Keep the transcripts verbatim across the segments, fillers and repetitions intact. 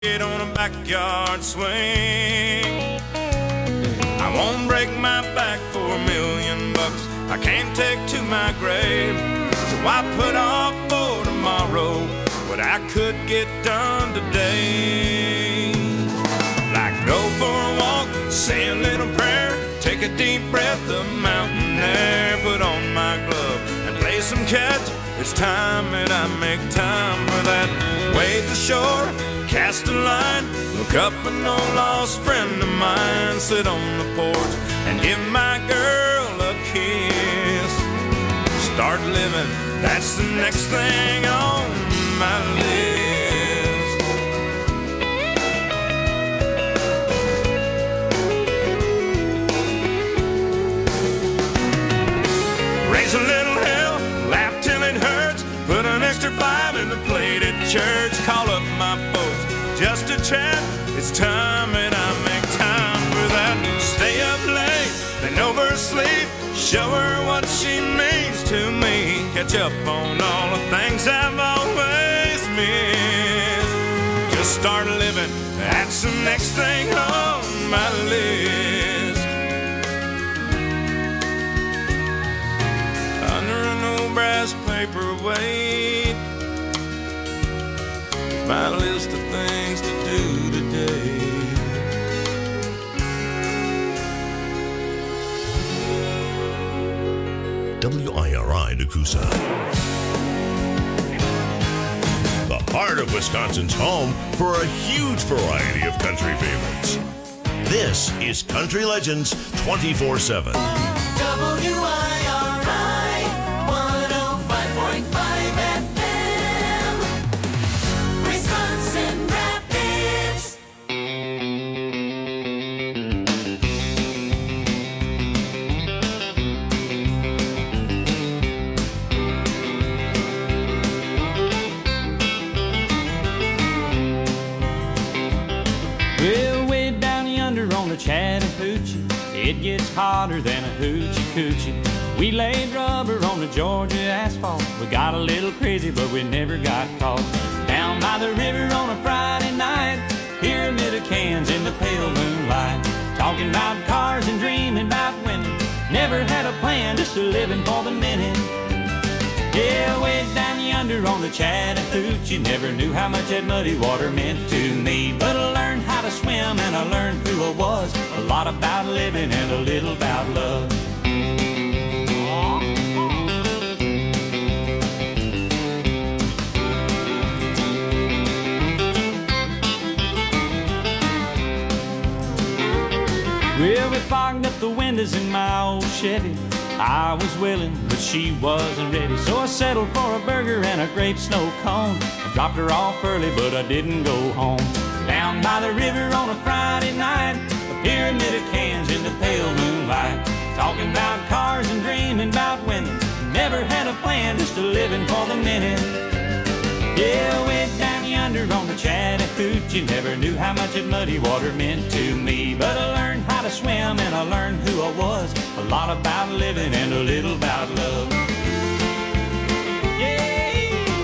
Get on a backyard swing. I won't break my back for a million bucks. I can't take to my grave. So I put off for tomorrow what I could get done today. Like go for a walk, say a little prayer, take a deep breath of mountain air, put on my glove and play some catch. It's time that I make time for that. Wade the shore, cast a line, look up an old lost friend of mine, sit on the porch and give my girl a kiss. Start living, that's the next thing on my list. Raise a little hell, laugh till it hurts, put an extra five in the plate at church, call up my folks just to chat. It's time and I make time for that. Stay up late, then oversleep, show her what she means to me, catch up on all the things I've always missed. Just start living, that's the next thing on my list. Under an old brass paperweight, my list of things to do today. W I R I Nakusa. The heart of Wisconsin's home for a huge variety of country favorites. This is Country Legends twenty-four seven. W I R I one oh five point five F M, Wisconsin Rapids. Well, way down yonder on the Chattahoochee, it gets hotter than a hoochie coochie. We laid rubber on the Georgia asphalt. We got a little crazy, but we never got caught. Down by the river on a Friday night, pyramid of cans in the pale moonlight, talking about cars and dreaming about women. Never had a plan, just a living for the minute. Yeah, way down yonder on the Chattahoochee, never knew how much that muddy water meant to me. But I learned how to swim and I learned who I was, a lot about living and a little about love. Well, we fogged up the windows in my old Chevy. I was willing, but she wasn't ready, so I settled for a burger and a grape snow cone. I dropped her off early, but I didn't go home. Down by the river on a Friday night, a pyramid of cans in the pale moonlight, talking about cars and dreaming about women. Never had a plan, just a living for the minute. Yeah, way down yonder on the Chattahoochee, never knew how much that muddy water meant to me. But I learned how to swim and I learned who I was, a lot about living and a little about love. Yeah.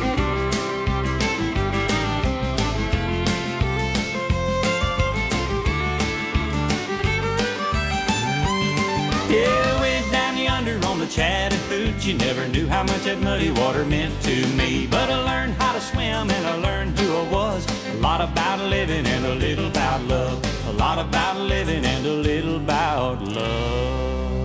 Yeah, way down yonder on the Chattahoochee, never knew how much that muddy water meant to me. But I learned how to swim and I learned who I was, a lot about living and a little about love, a lot about living and a little about love.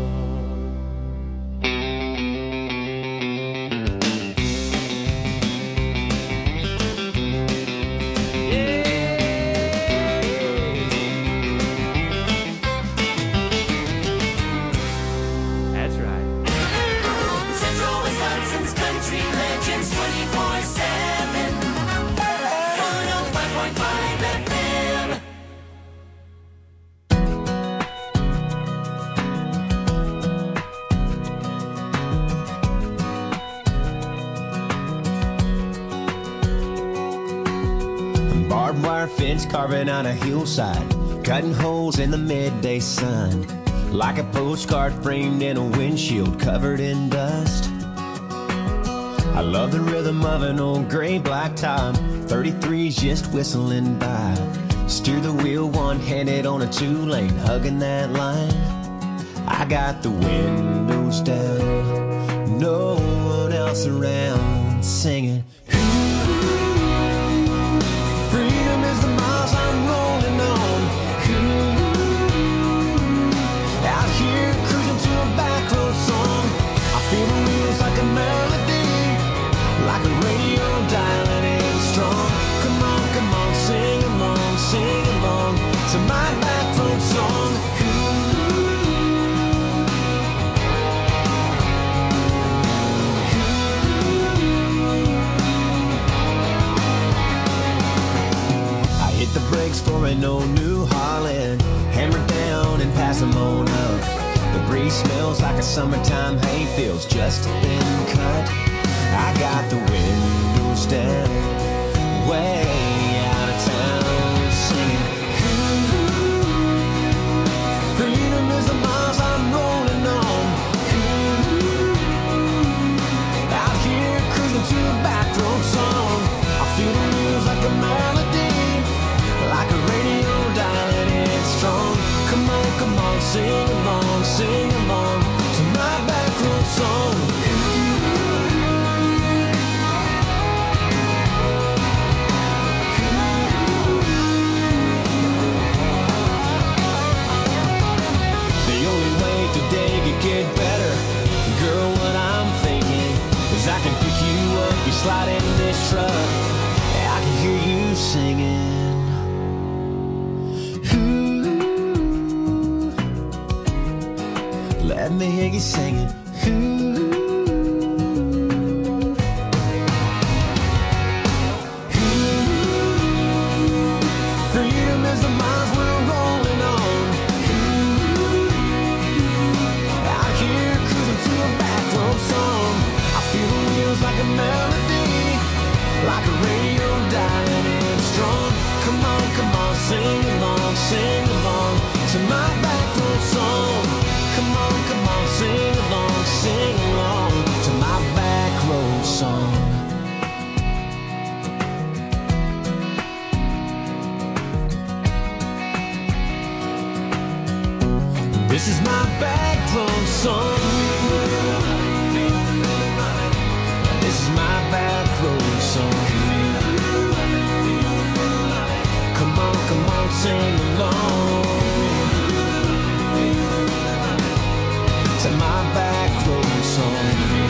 Fence carving on a hillside, cutting holes in the midday sun, like a postcard framed in a windshield covered in dust. I love the rhythm of an old gray black top, thirty-threes just whistling by. Steer the wheel one-handed on a two-lane, hugging that line. I got the windows down, no one else around, singing. Freedom is the miles I'm rolling on. Out here cruising to a back road song. I feel the wheels like a melody, like a radio dialing in strong. Come on, come on, sing along, sing along to my back road song. I hit the brakes for an old New Holland, hammer down and pass them on up. The breeze smells like a summertime hayfield's just been cut. I got the windows down, way out of town, singing. Freedom is the miles I'm rolling on. Out here cruising to a back road song. I feel the wheels like a melody, like a radio dialing in strong. Come on, come on, sing along, sing along to my back road song. Get better, girl, what I'm thinking is I can pick you up, you slide in this truck, and I can hear you singing. Ooh, let me hear you singing. Ooh, ooh, freedom is the miles we're rolling on. Song. I feel the wheels like a melody, like a radio dialing in strong. Come on, come on, sing along, sing along to my back road song. Come on, come on, sing along, sing along to my back road song. This is my back road song. This is my back road song. Come on, come on, sing along to my back road song.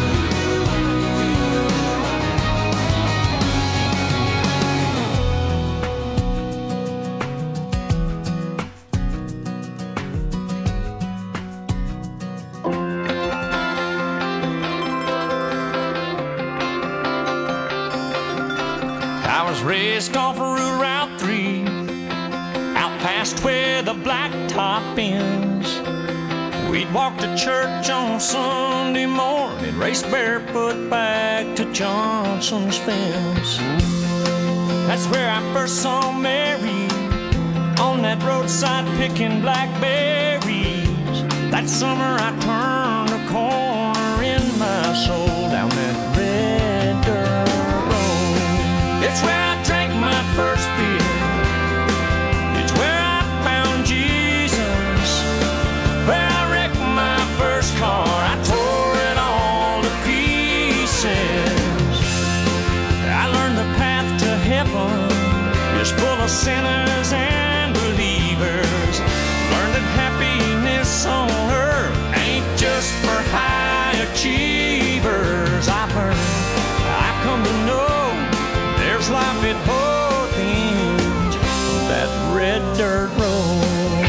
Raced off of Route three, out past where the blacktop ends. We'd walk to church on Sunday morning, race barefoot back to Johnson's fence. That's where I first saw Mary, on that roadside picking blackberries. That summer I turned a corner in my soul, down that red dirt road. It's where I drank my first beer. It's where I found Jesus. Where I wrecked my first car. I tore it all to pieces. I learned the path to heaven is full of sinners and believers. Learned that happiness on earth ain't just for high achievers. I've learned, I've come to know there's life at both ends of that red dirt road.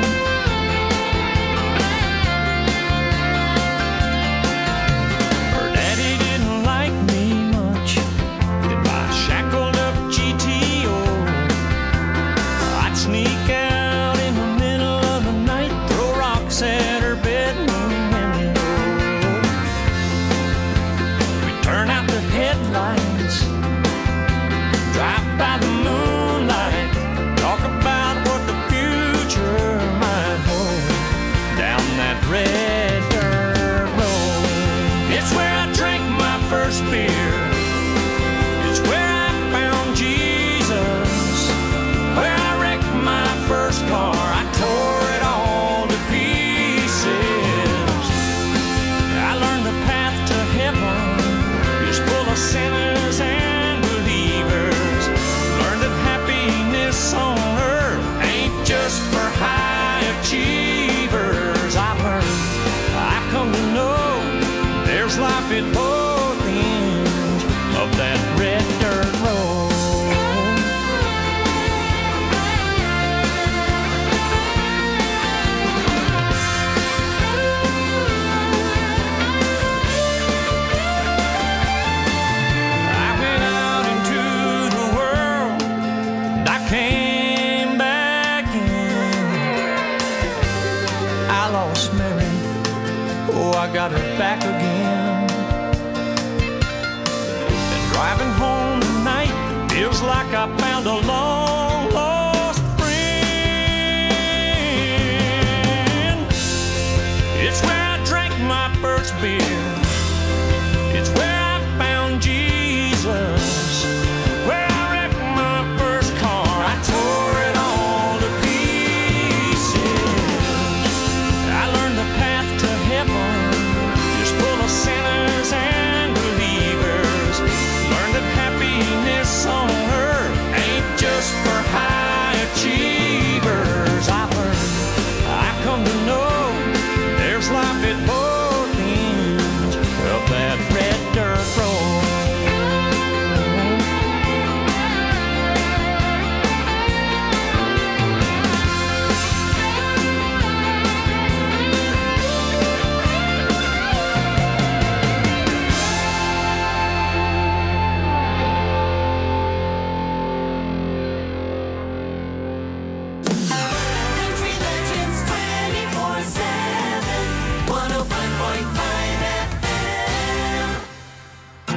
Her daddy didn't like me much in my shackled up G T O. I'd sneak out in the middle of the night, throw rocks at her bedroom window. We'd turn out the headlights, drive by the moonlight, talk about what the future might hold, down that red dirt road. It's where I drank my first beer. got her back again. And driving home tonight feels like I found a long lost friend. It's where I drank my first beer. It's where I found Jesus. Where I wrecked my first car. I tore it all to pieces. I learned the path to heaven is full of sinners and believers. Learned that happiness on earth ain't just for high achievers. I've heard, I come to know there's life at both ends of that red dirt road. Country Legends twenty-four seven, one oh five point five F M.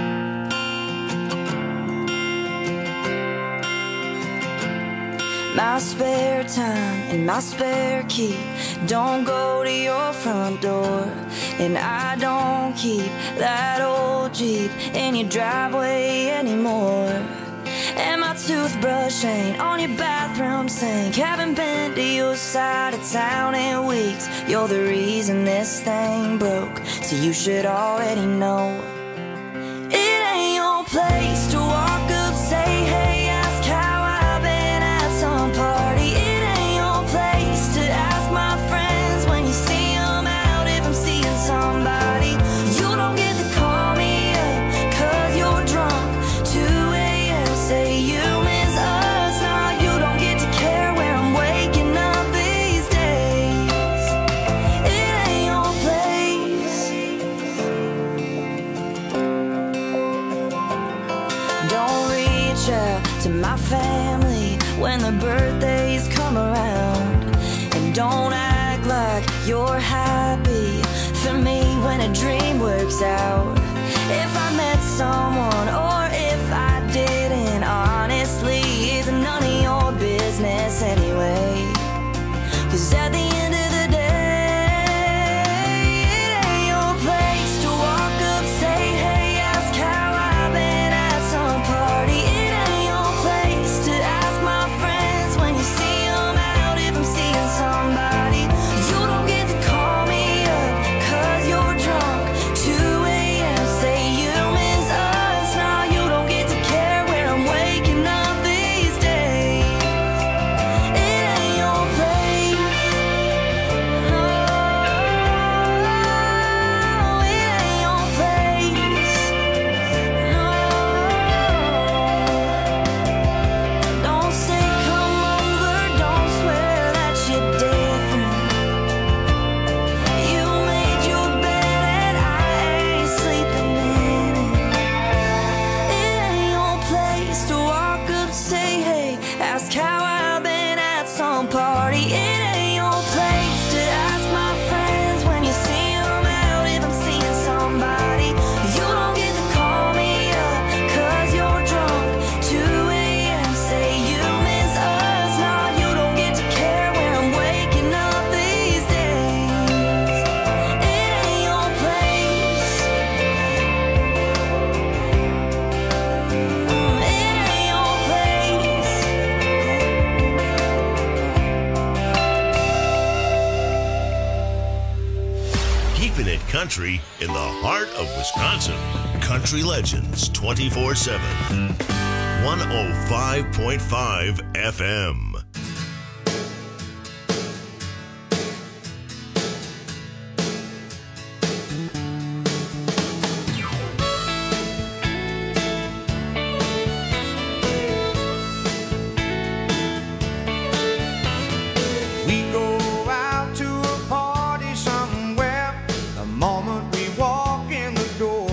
My spare time and my spare key don't go to your front door. And I don't keep that old Jeep in your driveway anymore. And my toothbrush ain't on your bathroom sink. Haven't been to your side of town in weeks. You're the reason this thing broke, so you should already know. It ain't your place to walk up, say hey, ask how I've been at some party. It ain't your place to ask my friends when you see them out if I'm seeing somebody. You don't get to call me up cause you're drunk. two a.m. say you miss us. Now you don't get to care where I'm waking up these days. It ain't your place. Don't reach out to my family when the birthdays come around. And don't act like you're happy for me when a dream works out. If I met someone or if I didn't, honestly, it's none of your business anyway. Cause at the end of the day, it ain't your place to walk up, say hey, ask how I've been at some party. It ain't your place to ask my friends when you see them out if I'm seeing somebody. You don't get to call me up cause you're drunk. two a.m. say you miss us. Now you don't get to care where I'm waking up these days. It ain't your place. No, it ain't your place. No. Don't say come over, don't swear that you're different. You made your bed and I ain't sleeping in it. It ain't your place to walk up, say hey, ask how I've been at some party. It ain't your place to ask my friends when you see them out if I'm seeing somebody. You don't get to call me up cause you're drunk. two a.m. say you miss us. Now you don't get to care where I'm waking up these days. It ain't your place. Mm, It ain't your place. Keeping it country in the heart of Wisconsin. Country Legends twenty-four seven. one oh five point five F M. We go out to a party somewhere the moment we walk in the door.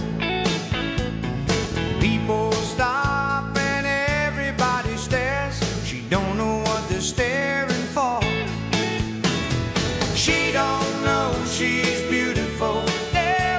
People stop and everybody stares. She don't know what they're staring for. She don't know she's beautiful. They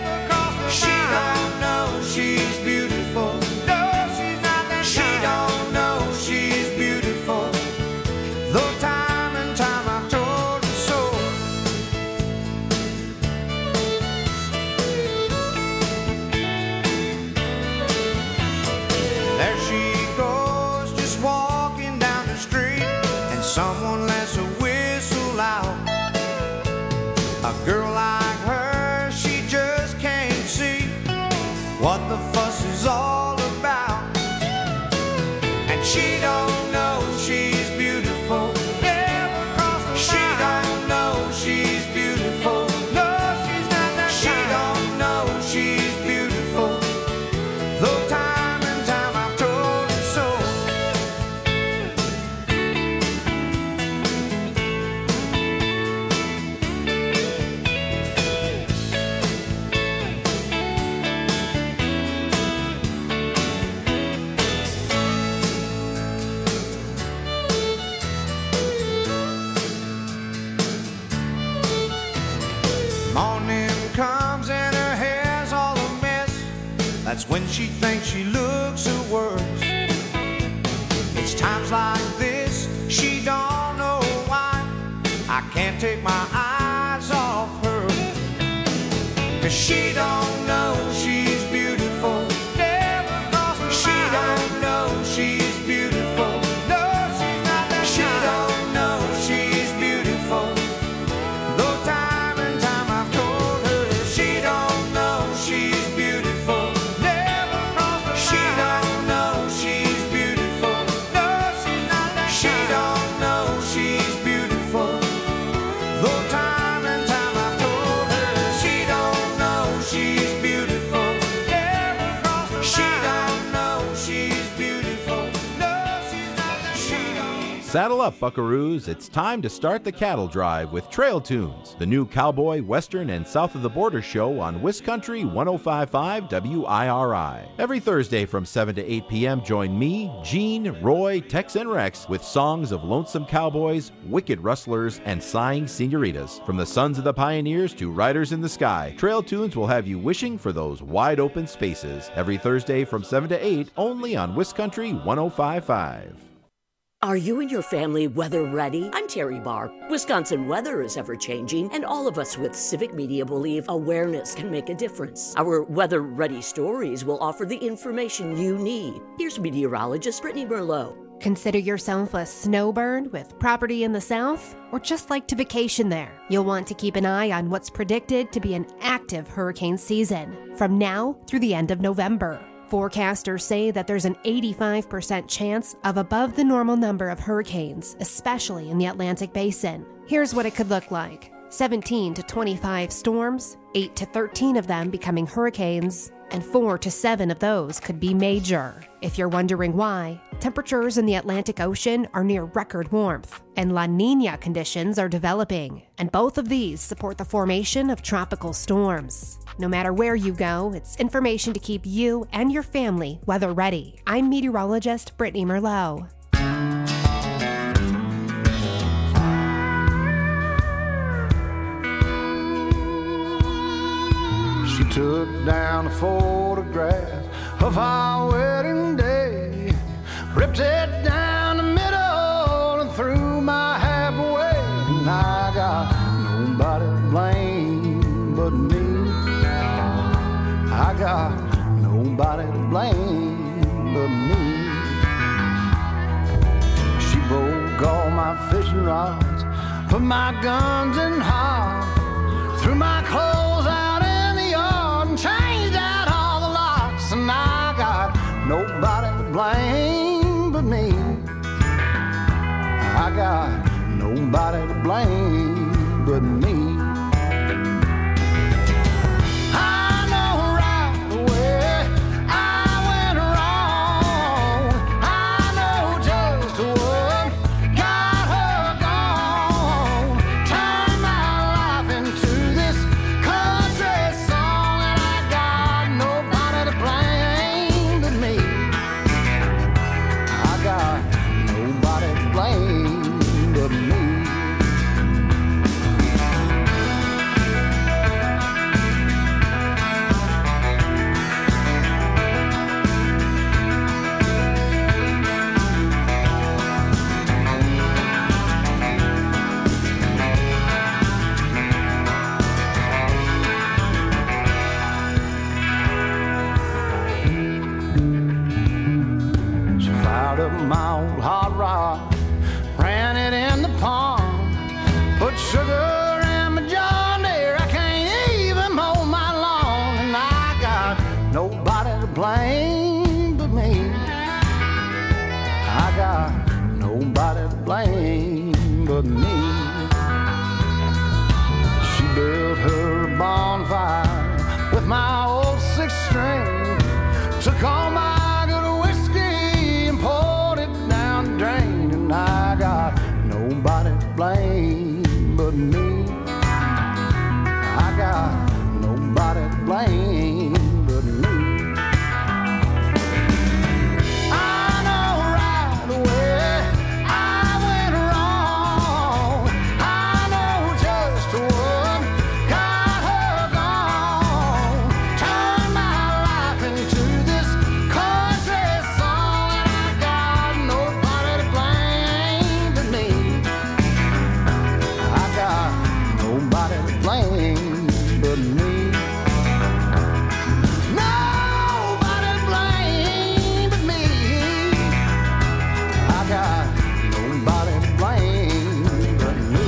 someone lets a whistle out. A girl like her, she just can't see what the fuss is all about. And she don't know she's beautiful. Never crossed her She mind. Don't know she's beautiful. No, she's not that She kind. Don't know she's beautiful. Though time and time I've told her so. Morning comes and her hair's all a mess. That's when she thinks she looks her worst. It's times like this she don't know why I can't take my eyes off her. 'Cause she don't know she's beautiful. Never crossed her She mind. Don't know she's beautiful. No, she's not that She kind. Don't know she's beautiful. Though time and time I've told her she don't know she's beautiful. Never crossed her She mind. Don't know she's beautiful. No, she's not that She kind. Don't know she's beautiful. Though time and time I've told her she don't know she's beautiful. Never crossed her She mind. Don't know she's beautiful. No, she's not that She don't. Saddle up, buckaroos. It's time to start the cattle drive with Trail Tunes, the new cowboy, western, and south of the border show on Wiscountry one oh five point five W I R I. Every Thursday from seven to eight p.m., join me, Gene, Roy, Tex, and Rex with songs of lonesome cowboys, wicked rustlers, and sighing senoritas. From the sons of the pioneers to riders in the sky, Trail Tunes will have you wishing for those wide open spaces. Every Thursday from seven to eight, only on Wiscountry one oh five point five. Are you and your family weather ready? I'm Terry Barr. Wisconsin weather is ever changing, and all of us with Civic Media believe awareness can make a difference. Our weather ready stories will offer the information you need. Here's meteorologist Brittany Merlot. Consider yourself a snowbird with property in the south, or just like to vacation there. You'll want to keep an eye on what's predicted to be an active hurricane season from now through the end of November. Forecasters say that there's an eighty-five percent chance of above the normal number of hurricanes, especially in the Atlantic Basin. Here's what it could look like. seventeen to twenty-five storms, eight to thirteen of them becoming hurricanes, and four to seven of those could be major. If you're wondering why, temperatures in the Atlantic Ocean are near record warmth, and La Niña conditions are developing, and both of these support the formation of tropical storms. No matter where you go, it's information to keep you and your family weather ready. I'm meteorologist Brittany Merlot. She took down a photograph of our wedding day, ripped it down the middle and threw my half away. And I got nobody to blame but me. I got nobody to blame but me. She broke all my fishing rods, put my guns in hog, threw my clothes out in the yard and changed out all the locks. And I got nobody to blame but me. I got nobody to blame but me. blame but me. She built her bonfire with my old six string, took all my good whiskey and poured it down the drain, and I got nobody to blame but me. I got nobody to blame but me. I know right away I went wrong. I know just what got her gone. Turned my life into this country song, and I got nobody to blame but me. I got nobody to blame but me. Nobody to blame but me. I got nobody to blame but me.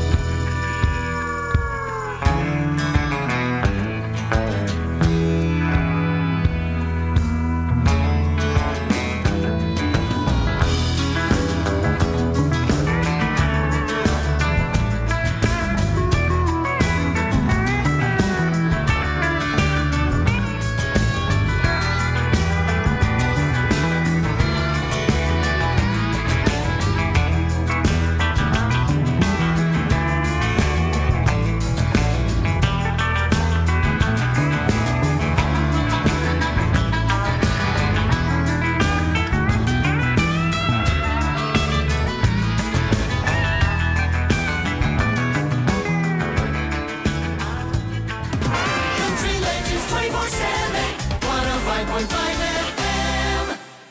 Country Legends twenty-four seven, one oh five point five F M.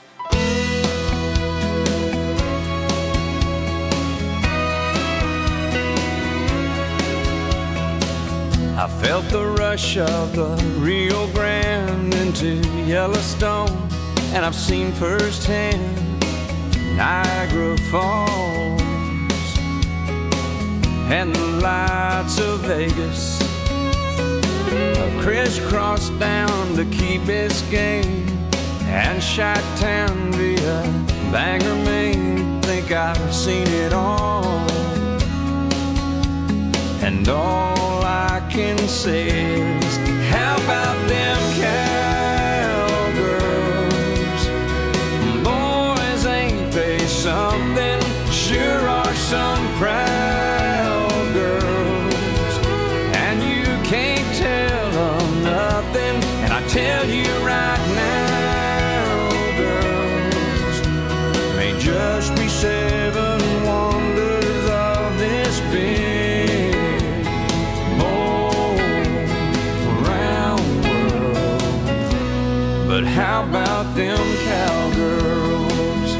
I felt the rush of the Rio Grande into Yellowstone, and I've seen firsthand Niagara Falls and the lights of Vegas. I crisscrossed down to Key Biscayne and Chi-Town via Bangor, Maine. Think I've seen it all, and all I can say is, how about them cowgirls? Boys, ain't they something? Sure are some proud girls, and you can't tell them nothing. And I tell you right now, girls, may just be seven wonders of this big round world. But how about them cowgirls?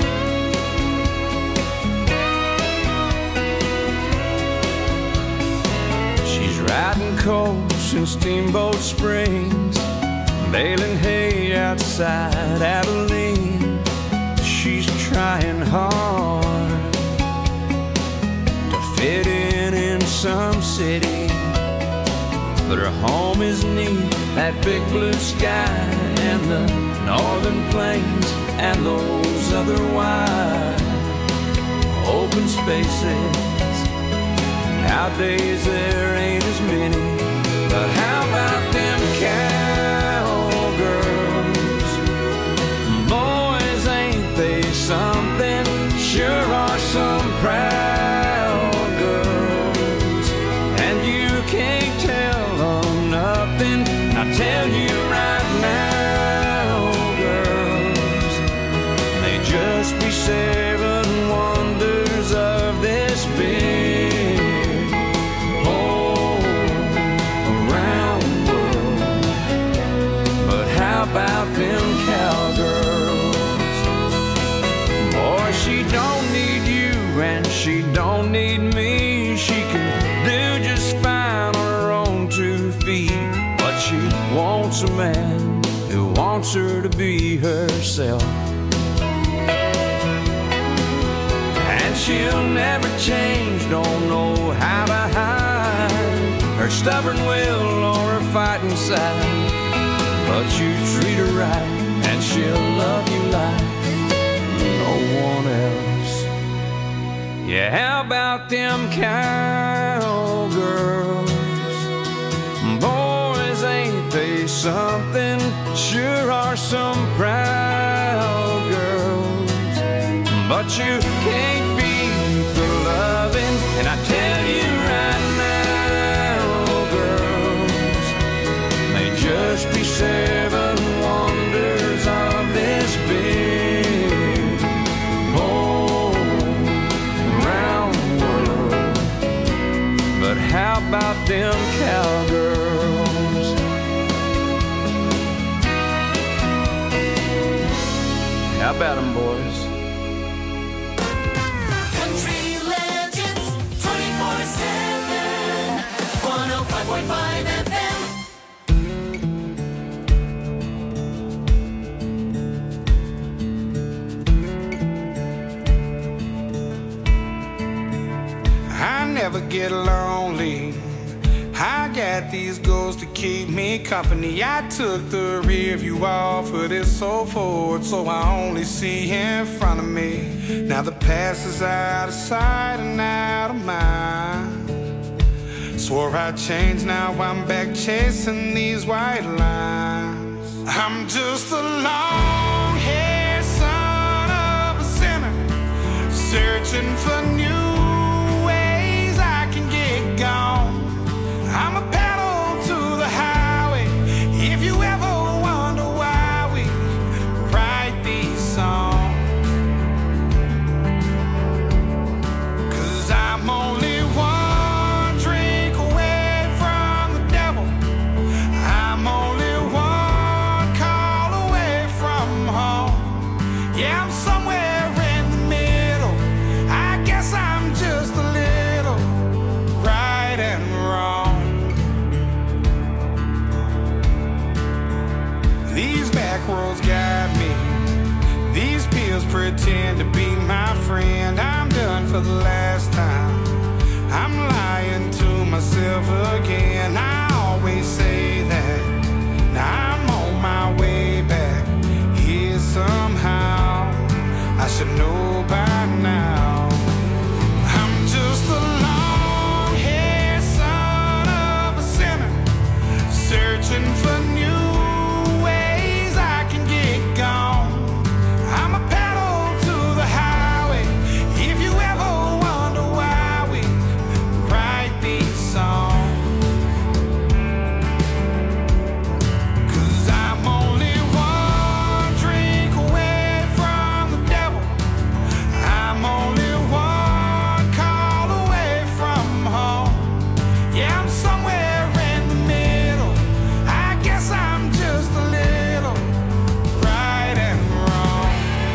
She's riding coals in Steamboat Springs, baling hay outside Abilene. She's trying hard to fit in in some city, but her home is neat, that big blue sky and the northern plains and those other wide open spaces. Nowadays there ain't as many, but how about them cowgirls? Boys, ain't they something? Sure are some proud girls, and you can't tell them nothing. I tell you right now, girls, they just be seven wonders of this big whole round world. But how about them cowgirls? Boy, she don't need you and she don't need me. She can do just fine on her own two feet, but she wants a man who wants her to be herself. And she'll never change, don't know how to hide her stubborn will or her fighting side. But you treat her right and she'll love you like no one else. Yeah, how about them cowgirls? Boys, ain't they something? Sure are some proud girls. But you can't beat the loving. And I tell you right now, girls, may just be seven wonders of this big whole round world. But how about them cowgirls? How about them, boys? Country Legends twenty-four seven, one oh five point five F M. I never get lonely. I got these goals to keep me company. I took the rear view off of this so forward, so I only see in front of me. Now the past is out of sight and out of mind. Swore I'd change, now I'm back chasing these white lines. I'm just a long-haired son of a sinner, searching for new ways I can get gone. I'm a pedal to the highway. If you ever wonder why we write these songs, 'cause I'm only one drink away from the devil. I'm only one call away from home. Yeah, I'm somewhere in the middle. I guess I'm just a little right and wrong. These back roads guide me. These pills pretend to be my friend. I'm done for the last time. I'm lying to myself again. I always say that. Now I'm on my way back here somehow. I should know by now. I'm just a long-haired son of a sinner, searching for new ways I can get gone. I'm a pedal to the highway. If you ever wonder why we write these songs, 'cause I'm only one drink away from the devil. I'm only one call away from home. Yeah, I'm somewhere in the middle. I guess I'm just a little right and wrong.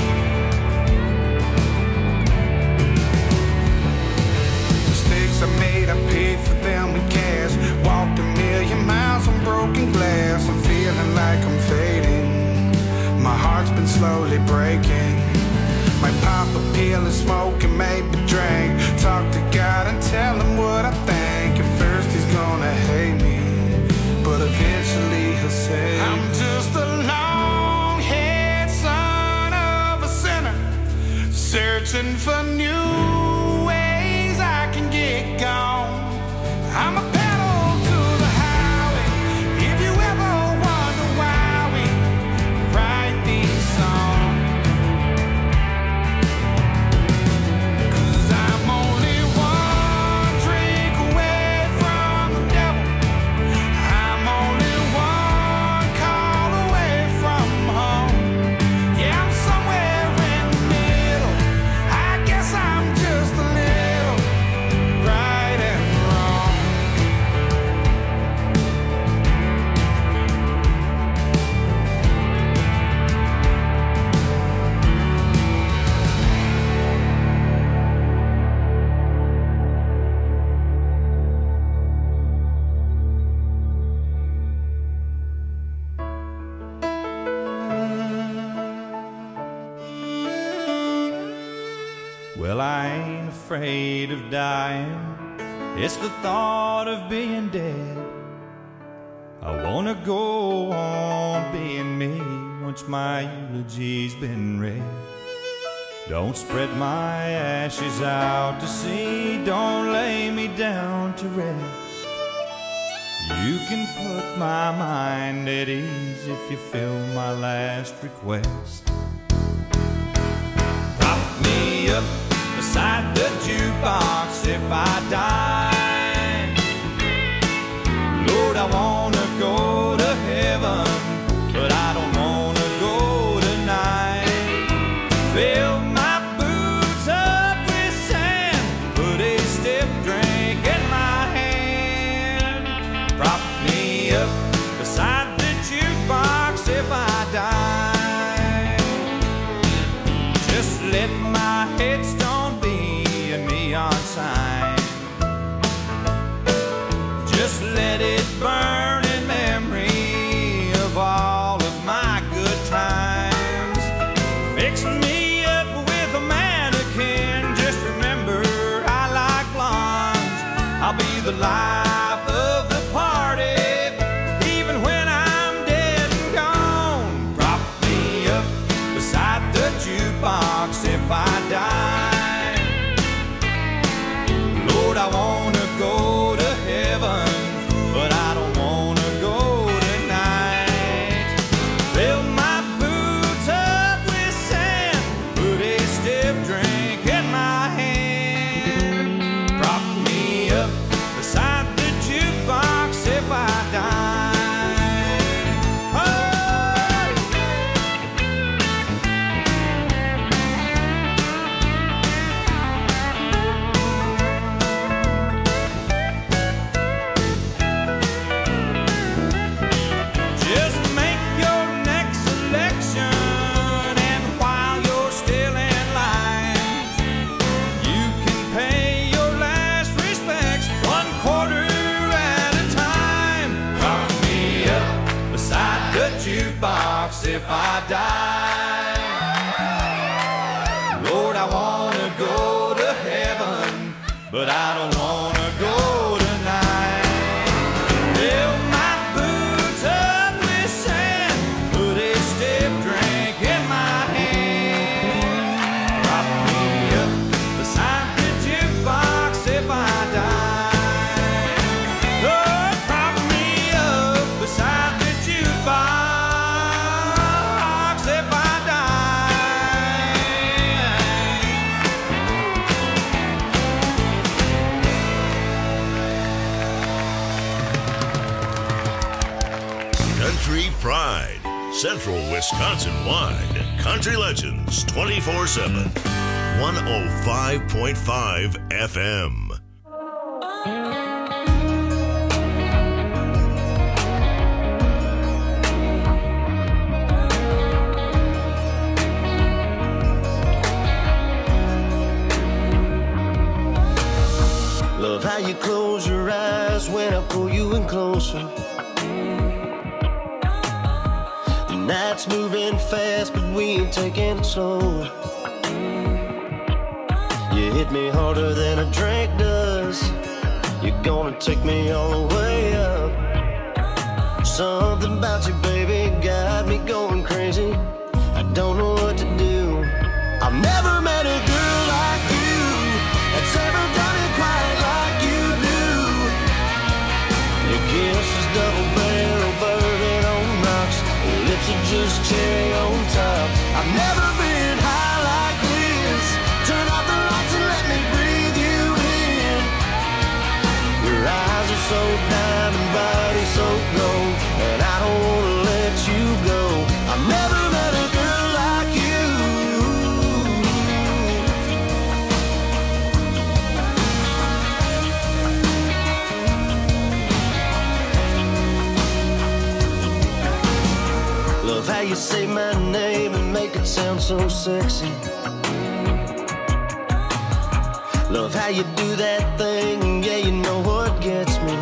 Mistakes I made, I paid for them in cash. Walked a million miles on broken glass. I'm feeling like I'm fading. My heart's been slowly breaking. Might pop a pill and smoke and maybe drink. Talk to God and tell him what I think. At first he's gonna hate me, but eventually he'll say, I'm just a long-haired son of a sinner, searching for new ways I can get gone. I'm a pedal to the highway. If you ever wonder why we write these songs, 'cause I'm only one drink away from the devil. I'm only one call away from home. Yeah, I'm somewhere in the middle. I guess I'm just a little right and wrong. Well, I ain't afraid of dying. It's the thought of being dead. I wanna go on being me once my eulogy's been read. Don't spread my ashes out to sea, don't lay me down to rest. You can put my mind at ease if you fill my last request. Prop me up beside the jukebox if I die. Lord, I wanna go to heaven, but I don't wanna go tonight. Fill my boots up with sand, put a stiff drink in my hand. Prop me up beside the jukebox if I die. Just let my headstone be a neon sign. Just let it burn in memory of all of my good times. Fix me up with a mannequin. Just remember I like blondes. I'll be the life of the party, even when I'm dead and gone. Prop me up beside the jukebox if I die. Lord, I wanna go to heaven, but I don't wanna go tonight. Fill my boots up with sand, put a stiff drink in my hand. Prop me up beside the jukebox if I die. Oh! Just make your next selection, and while you're still in line, you can pay your last respects one quarter at a time. Prop me up beside the jukebox if I die. Lord, I wanna go to heaven, but I don't wanna go tonight. Fill my boots up with sand, put a stiff drink in my hand. Prop me up beside the jukebox if I die. Lord, prop me up beside the jukebox if I die. Country Pride, Central Wisconsin wide. Country Legends twenty-four seven. one oh five point five F M. Love how you close your eyes when I pull you in closer. The night's moving fast, but we ain't taking it slow. You hit me harder than a drink does. You're gonna take me all the way up. Something about you, baby, got me going crazy. I don't know what to do. I've never met a girl like you that's ever done it quite like you do. Your kiss is double barrel bourbon on rocks. Your lips are just cherry on top. I've never been high like this. Turn off the lights and let me breathe you in. Your eyes are so diamond, body so gold, and I don't wanna let you go. I've never met a girl like you. Love how you say my name and make it sound so sexy. Love how you do that thing, yeah, you know what gets me.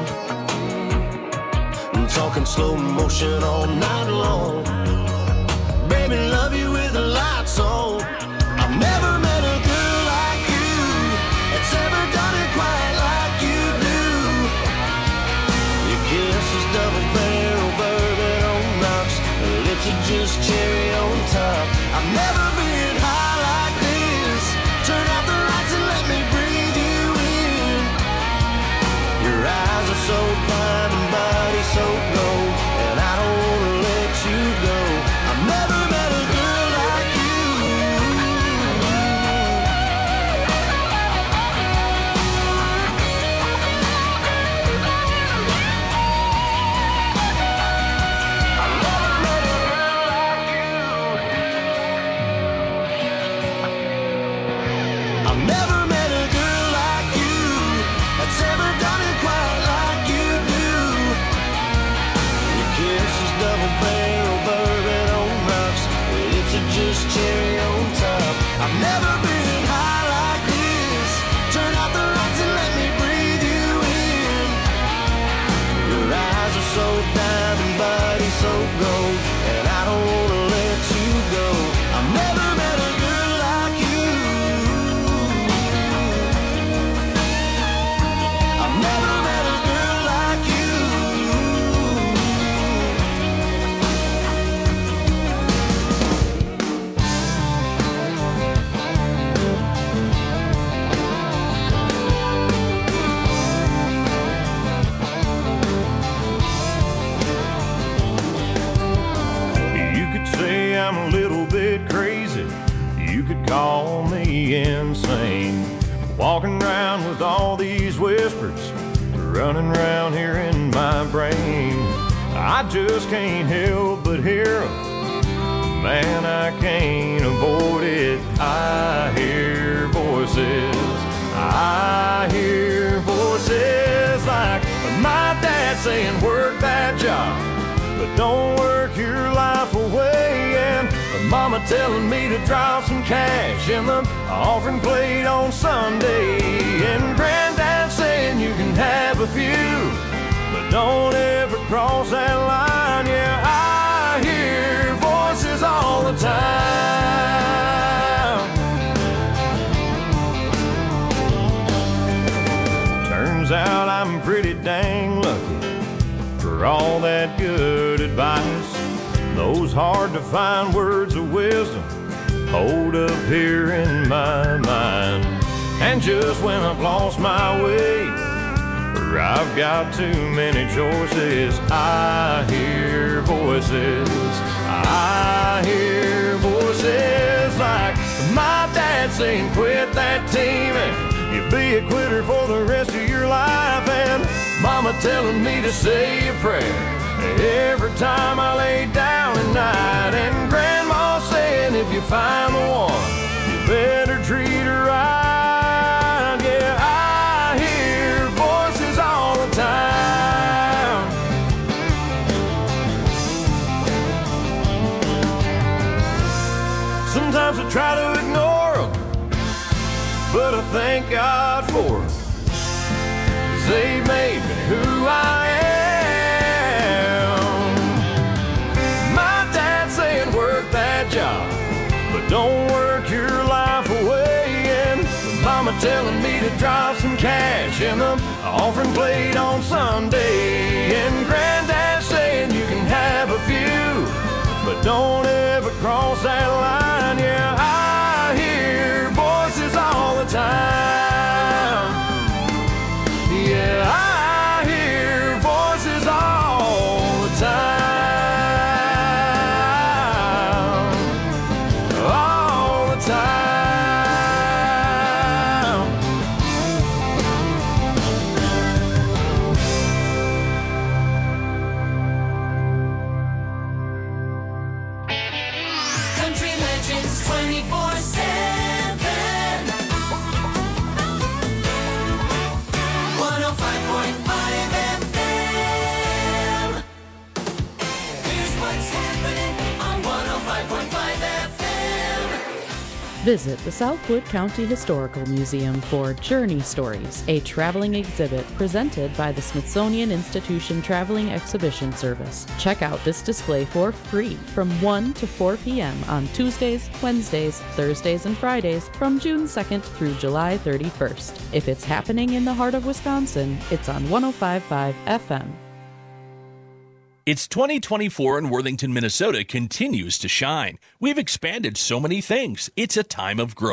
I'm talking slow motion all night long. Baby, love you with the lights on. I've never met a girl like you that's ever done it quite like you do. Your kiss is double barrel bourbon on rocks. Her lips are just cherry on top. I've never been high like this. so gold, and I don't wanna let you go. I've never met a girl like you. I've never met a girl like you. I've never met a girl like you that's ever done it quite like you do. Your kiss is double barrel bourbon on rocks, but it's a just cherry on top. I've never been high like this. Turn out the lights and let me breathe you in. Your eyes are so diamond, body so gold, and I don't wanna let you go. I've never met a girl like you. I've never met a girl like you. You could say I'm a little bit crazy. You could call me insane. Walking around with all these whispers running around here in my brain. I just can't help but hear 'em. Man, I can't avoid it. I hear voices. I hear voices like my dad saying, work that job, but don't work your life away. And mama telling me to drop some cash in the offering plate on Sunday. And granddad saying you can have a few, but don't ever cross that line. Yeah, I hear voices all the time. Turns out I'm pretty dang lucky for all that good advice. Those hard to find words of wisdom hold up here in my mind. And just when I've lost my way, or I've got too many choices, I hear voices. I hear voices like my dad saying, quit that team and you'll be a quitter for the rest of your life. And mama telling me to say a prayer every time I lay down at night. And grandma saying if you find the one, you better treat her right. Yeah, I hear voices all the time. Sometimes I try to ignore them, but I thank God for them, 'cause they made me who I am. My dad saying work that job, but don't work your life away. And mama telling me to drop some cash in the offering plate on Sunday. And granddad saying you can have a few, but don't ever cross that line. Yeah, I hear voices all the time. Yeah, I hear voices all the time. All the time. Country Legends twenty-four seven. one oh five point five F M. Here's what's happening on one oh five point five F M. Visit the Southwood County Historical Museum for Journey Stories, a traveling exhibit presented by the Smithsonian Institution Traveling Exhibition Service. Check out this display for free from one to four p.m. on Tuesdays, Wednesdays, Thursdays, and Fridays from June second through July thirty-first. If it's happening in the heart of Wisconsin, it's on one oh five point five F M. It's twenty twenty-four and Worthington, Minnesota continues to shine. We've expanded so many things. It's a time of growth.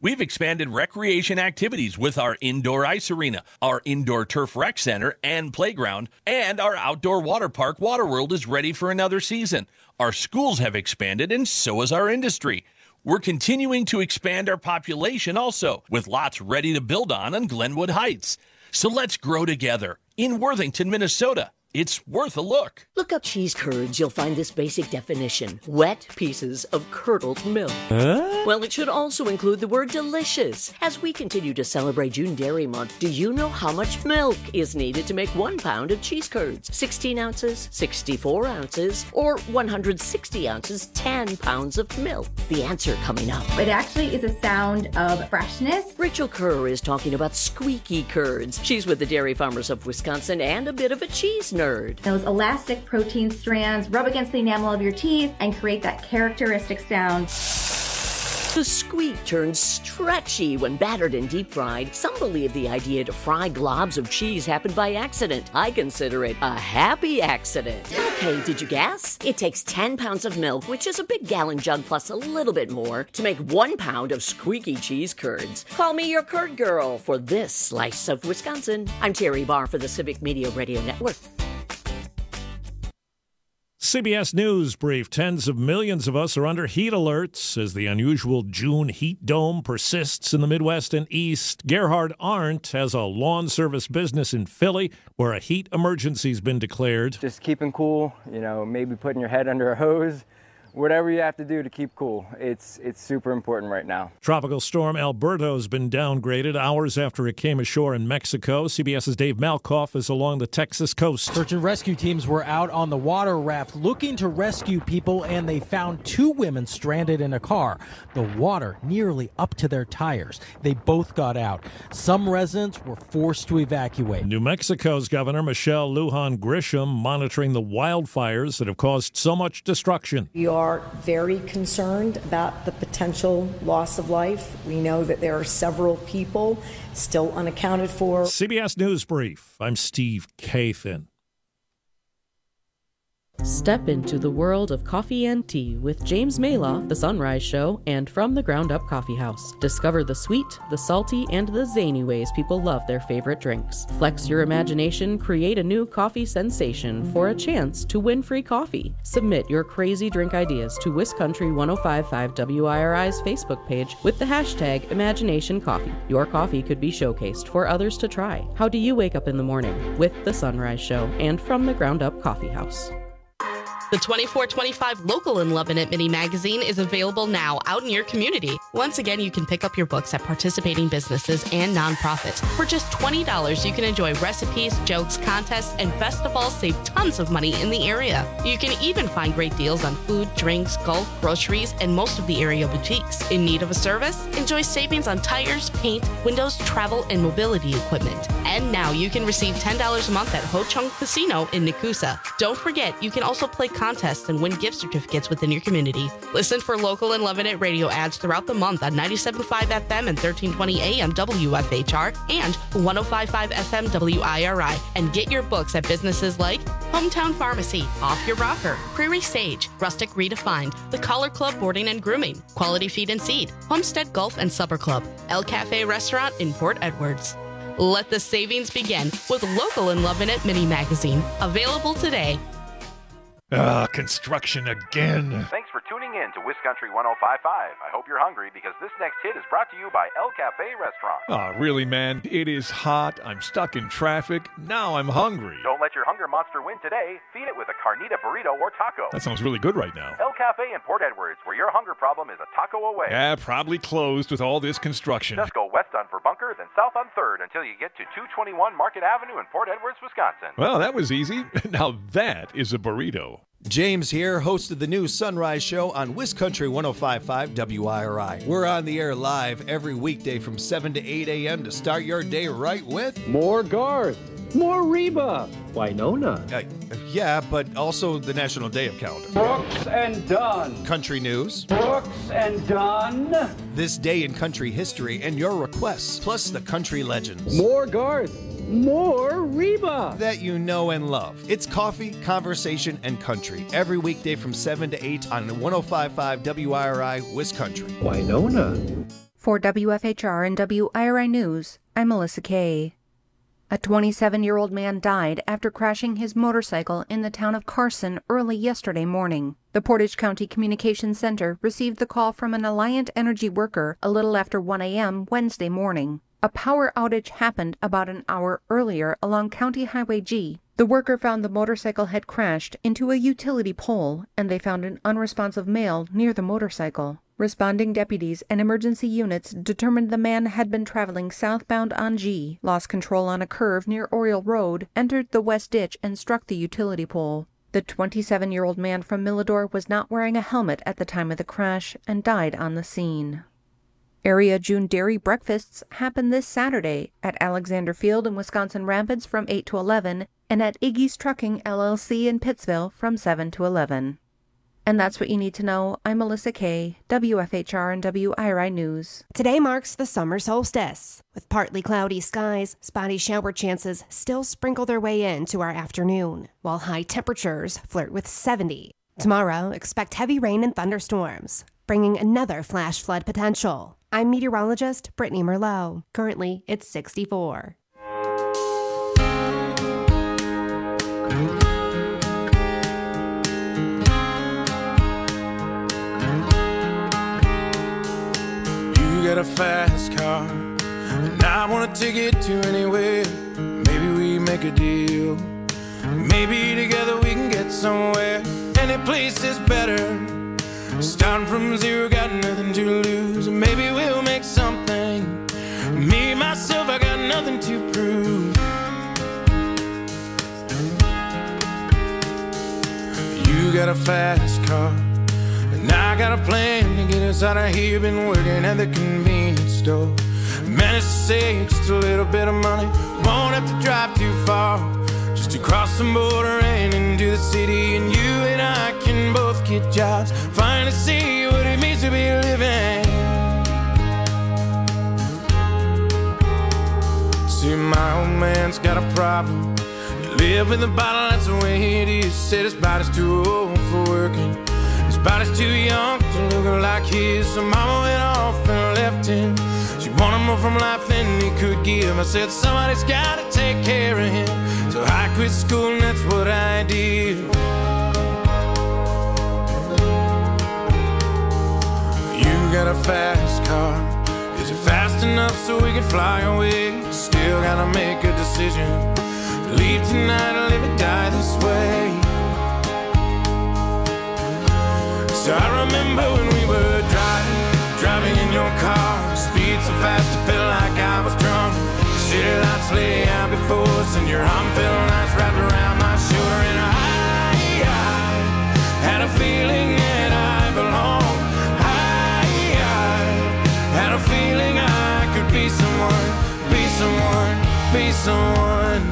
We've expanded recreation activities with our indoor ice arena, our indoor turf rec center and playground, and our outdoor water park, Waterworld, is ready for another season. Our schools have expanded, and so has our industry. We're continuing to expand our population also, with lots ready to build on on Glenwood Heights. So let's grow together. In Worthington, Minnesota, it's worth a look. Look up cheese curds. You'll find this basic definition. Wet pieces of curdled milk. Huh? Well, it should also include the word delicious. As we continue to celebrate June Dairy Month, do you know how much milk is needed to make one pound of cheese curds? sixteen ounces, sixty-four ounces, or one hundred sixty ounces, ten pounds of milk? The answer coming up. It actually is a sound of freshness. Rachel Kerr is talking about squeaky curds. She's with the Dairy Farmers of Wisconsin and a bit of a cheese nerd. Those elastic protein strands rub against the enamel of your teeth and create that characteristic sound. The squeak turns stretchy when battered and deep fried. Some believe the idea to fry globs of cheese happened by accident. I consider it a happy accident. Okay, did you guess? It takes ten pounds of milk, which is a big gallon jug plus a little bit more, to make one pound of squeaky cheese curds. Call me your curd girl for this slice of Wisconsin. I'm Terry Barr for the Civic Media Radio Network. C B S News brief. Tens of millions of us are under heat alerts as the unusual June heat dome persists in the Midwest and East. Gerhard Arndt has a lawn service business in Philly where a heat emergency's been declared. Just keeping cool, you know, maybe putting your head under a hose. Whatever you have to do to keep cool. It's it's super important right now. Tropical storm Alberto's been downgraded hours after it came ashore in Mexico. CBS's Dave Malkoff is along the Texas coast. Search and rescue teams were out on the water raft looking to rescue people, and they found two women stranded in a car. The water nearly up to their tires. They both got out. Some residents were forced to evacuate. New Mexico's Governor Michelle Lujan Grisham monitoring the wildfires that have caused so much destruction. We are very concerned about the potential loss of life. We know that there are several people still unaccounted for. C B S News Brief. I'm Steve Kathan. Step into the world of coffee and tea with James Maylaw, The Sunrise Show, and From the Ground Up Coffee House. Discover the sweet, the salty, and the zany ways people love their favorite drinks. Flex your imagination, create a new coffee sensation for a chance to win free coffee. Submit your crazy drink ideas to WisCountry ten fifty-five W I R I's Facebook page with the hashtag ImaginationCoffee. Your coffee could be showcased for others to try. How do you wake up in the morning? With The Sunrise Show and From the Ground Up Coffee House. The twenty-four twenty-five Local in Loving It mini magazine is available now out in your community. Once again, you can pick up your books at participating businesses and nonprofits. For just twenty dollars, you can enjoy recipes, jokes, contests, and best of all, save tons of money in the area. You can even find great deals on food, drinks, golf, groceries, and most of the area boutiques. In need of a service? Enjoy savings on tires, paint, windows, travel, and mobility equipment. And now you can receive ten dollars a month at Ho Chung Casino in Nakusa. Don't forget, you can also play contests and win gift certificates within your community. Listen for Local and Loving It radio ads throughout the month on ninety-seven point five F M and thirteen twenty A M W F H R and ten fifty-five F M W I R I. And get your books at businesses like Hometown Pharmacy, Off Your Rocker, Prairie Sage, Rustic Redefined, The Collar Club Boarding and Grooming, Quality Feed and Seed, Homestead Golf and Supper Club, El Cafe Restaurant in Port Edwards. Let the savings begin with Local and Loving It mini magazine. Available today. Ah, construction again. Thanks for tuning in to WisCountry ten fifty-five. I hope you're hungry because this next hit is brought to you by El Cafe Restaurant. Oh, really, man? It is hot. I'm stuck in traffic. Now I'm hungry. Don't let your hunger monster win today. Feed it with a carnita burrito or taco. That sounds really good right now. El Cafe in Port Edwards, where your hunger problem is a taco away. Yeah, probably closed with all this construction. Just go west on Verbunker, then south on third until you get to two twenty-one Market Avenue in Port Edwards, Wisconsin. Well, that was easy. Now that is a burrito. James here, host of the new Sunrise Show on WisCountry ten fifty-five W I R I. We're on the air live every weekday from seven to eight A M to start your day right with more Garth, more Reba, Winona. Uh, yeah, but also the National Day of Calendar. Brooks and Dunn. Country news. Brooks and Dunn. This day in country history and your requests, plus the country legends. More Garth. More Reba that you know and love. It's coffee, conversation, and country every weekday from seven to eight on ten fifty-five W I R I WisCountry. Winona. For W F H R and W I R I News, I'm Melissa Kay. A twenty-seven-year-old man died after crashing his motorcycle in the town of Carson early yesterday morning. The Portage County Communications Center received the call from an Alliant Energy worker a little after one a.m. Wednesday morning. A power outage happened about an hour earlier along County Highway G. The worker found the motorcycle had crashed into a utility pole, and they found an unresponsive male near the motorcycle. Responding deputies and emergency units determined the man had been traveling southbound on G, lost control on a curve near Oriole Road, entered the west ditch, and struck the utility pole. The twenty-seven-year-old man from Millador was not wearing a helmet at the time of the crash and died on the scene. Area June Dairy breakfasts happen this Saturday at Alexander Field in Wisconsin Rapids from eight to eleven and at Iggy's Trucking L L C in Pittsville from seven to eleven. And that's what you need to know. I'm Melissa Kay, W F H R and W I R I News. Today marks the summer solstice. With partly cloudy skies, spotty shower chances still sprinkle their way into our afternoon, while high temperatures flirt with seventy. Tomorrow, expect heavy rain and thunderstorms, bringing another flash flood potential. I'm meteorologist Brittany Merlot. Currently, it's sixty-four. You got a fast car, and I want to take it to anywhere. Maybe we make a deal. Maybe together we can get somewhere. Any place is better. Starting from zero, got nothing to lose. Maybe we'll make something. Me, myself, I got nothing to prove. You got a fast car, and I got a plan to get us out of here. Been working at the convenience store. Managed to save just a little bit of money. Won't have to drive too far, just to cross the border and into the city. And you and I can both get jobs, finally see what it means to be living. See, my old man's got a problem. He live with a bottle, that's the way it is. Said his body's too old for working, his body's too young to look like his. So mama went off and left him. She wanted more from life than he could give. I said somebody's gotta take care of him, so I quit school and that's what I did. You got a fast car, is it fast enough so we can fly away? Still gotta make a decision, leave tonight or live or die this way. So I remember when we were driving, driving in your car, speed so fast it felt like I was drunk. City lights lay out before us, and your arm felt nice wrapped around my shoulder. And I, I had a feeling that I belonged. I, I had a feeling I could be someone, be someone, be someone.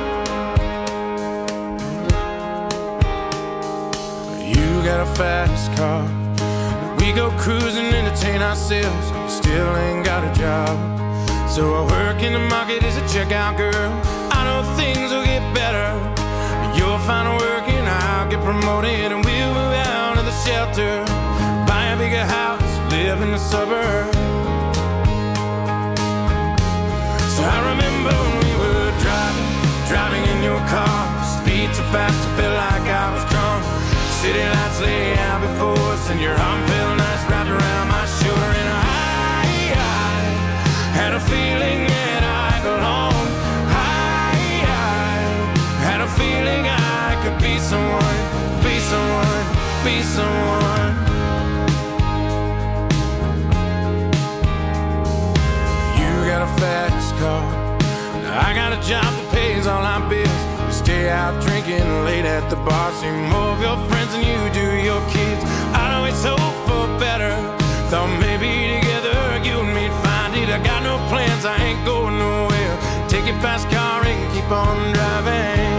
You got a fast car, we go cruising, entertain ourselves. Still ain't got a job, so I work in the market as a checkout girl. I know things will get better. You'll find work and I'll get promoted, and we'll move out of the shelter, buy a bigger house, live in the suburbs. So I remember when we were driving, driving in your car, speed so fast it felt like I was drunk. City lights lay out before us, and your arm felt nice wrapped around my shoulder. And I, I had a feeling that I belonged. I, I had a feeling I could be someone, be someone, be someone. You got a fast car, I got a job that pays all our bills. We stay out drinking late at the bar, see more of your friends than you do your kids. I'd always hope for better, thought maybe together you and me'd find it. I got no plans, I ain't going nowhere. Take your fast car and keep on driving.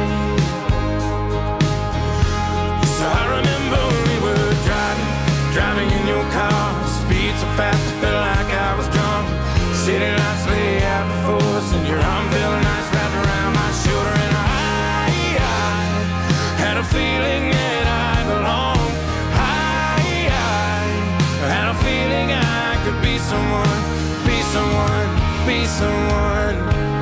So I remember when we were driving, driving in your car, speed so fast it felt like I was drunk. City lights lay out before us, and your arm felt nice wrapped around my shoulder. And I, I had a feeling that I belonged. I, I had a feeling I could be someone, someone.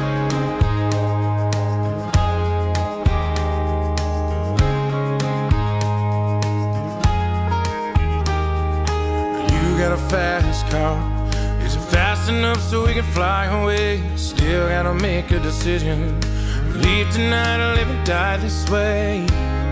You got a fast car. Is it fast enough so we can fly away? Still gotta make a decision. Leave tonight or live and die this way.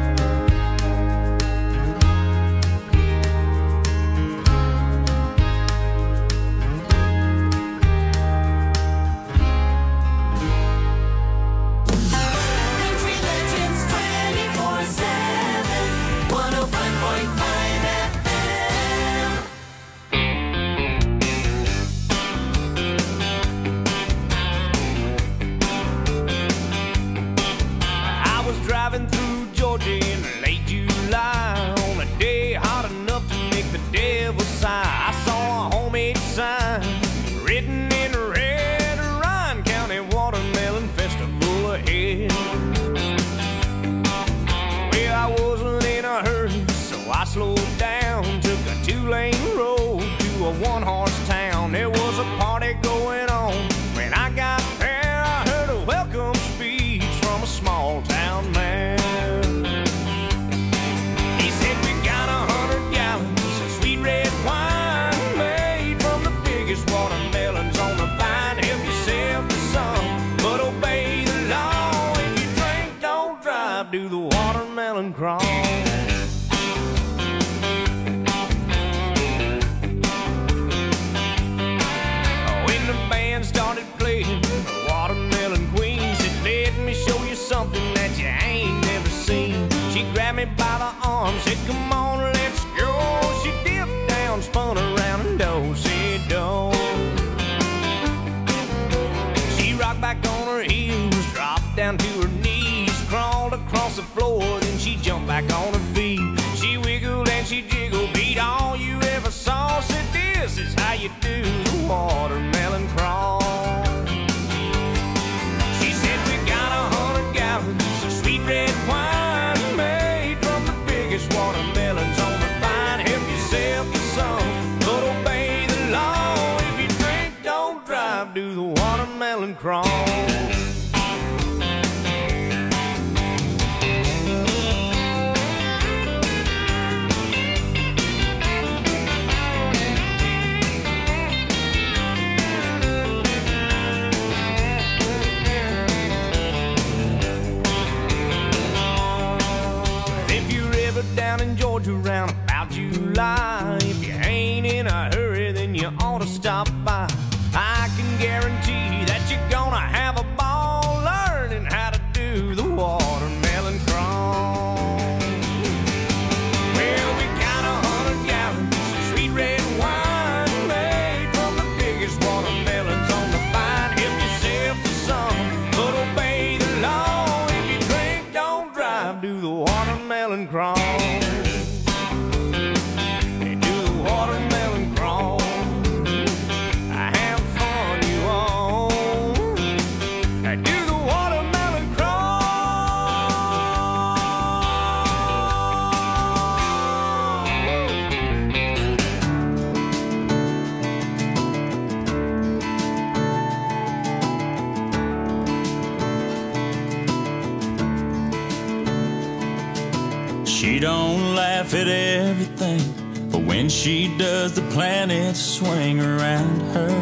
She don't laugh at everything, but when she does, the planets swing around her.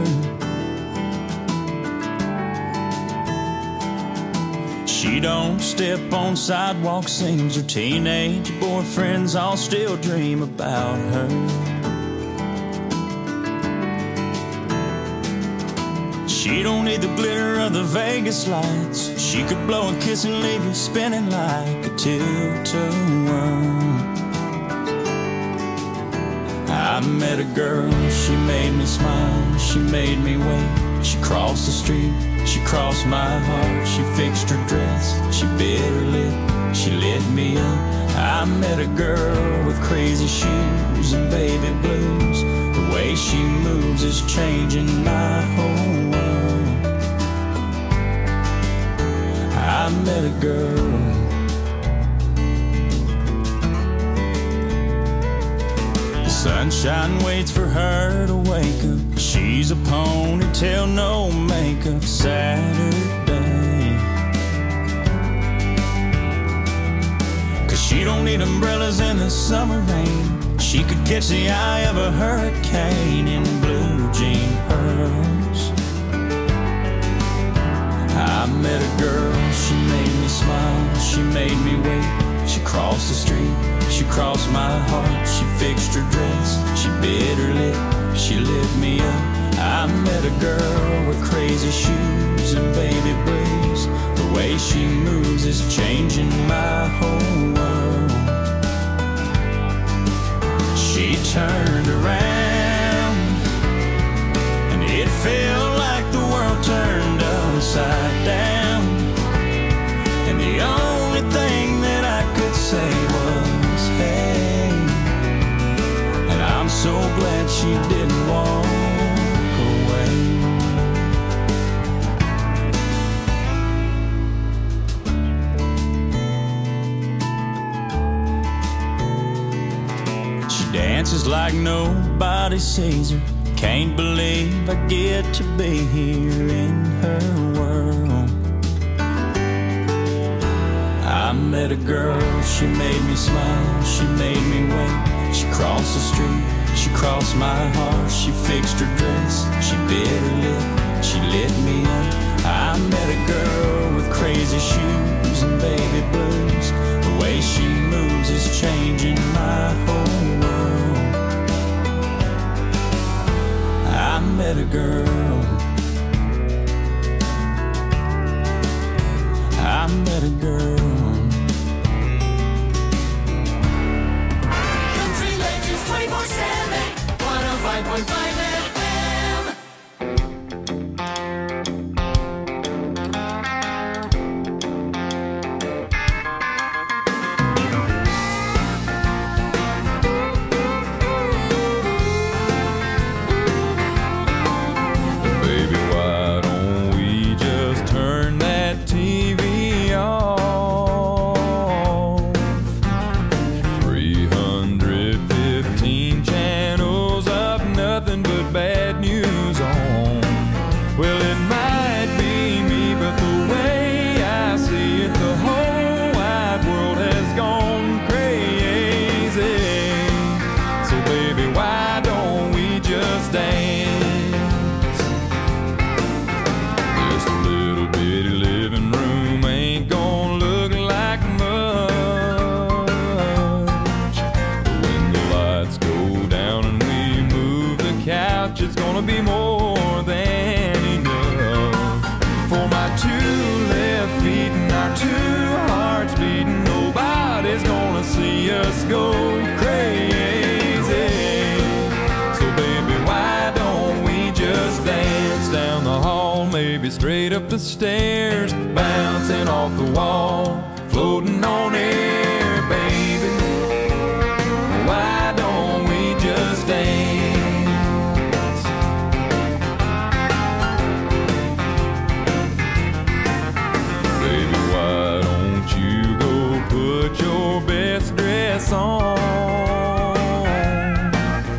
She don't step on sidewalks, seems her teenage boyfriends all still dream about her. She don't need the glitter of the Vegas lights. She could blow a kiss and leave you spinning like a tilt-a-whirl. I met a girl, she made me smile, she made me wait. She crossed the street, she crossed my heart. She fixed her dress, she bit her lip, she lit me up. I met a girl with crazy shoes and baby blues. The way she moves is changing my whole world. I met a girl. The Sunshine waits for her to wake up. She's a ponytail, no makeup Saturday. Cause she don't need umbrellas in the summer rain. She could catch the eye of a hurricane in blue jean pearls. I met a girl, she made me smile, she made me wait. She crossed the street, she crossed my heart. She fixed her dress, she bit her lip, she lit me up. I met a girl with crazy shoes and baby blues. The way she moves is changing my whole world. She turned around and it felt like the world turned upside down. And the only thing that I could say was, hey. And I'm so glad she didn't walk away. She dances like nobody sees her. Can't believe I get to be here in her world. I met a girl, she made me smile, she made me wait. She crossed the street, she crossed my heart. She fixed her dress, she bit her lip, she lit me up. I met a girl with crazy shoes and baby blues. The way she moves is changing my whole world. I met a girl, I met a girl. Country Legends twenty-four seven, one oh five point five F M. Baby, why don't we just turn that T V off? three hundred fifteen channels up, nothing but bad news on. Well, it might be me, but the way I see it, the whole wide world has gone crazy. So baby, why don't we just dance? This little bitty living room ain't gonna look like much. But when the lights go down and we move the couch, it's gonna be more than enough. For my two left feet and our two hearts beating, nobody's gonna see us go crazy. So baby, why don't we just dance down the hall, maybe straight up the stairs, bouncing off the wall, floating on air, baby. Why don't we just dance? Baby, why don't you go put your best dress on?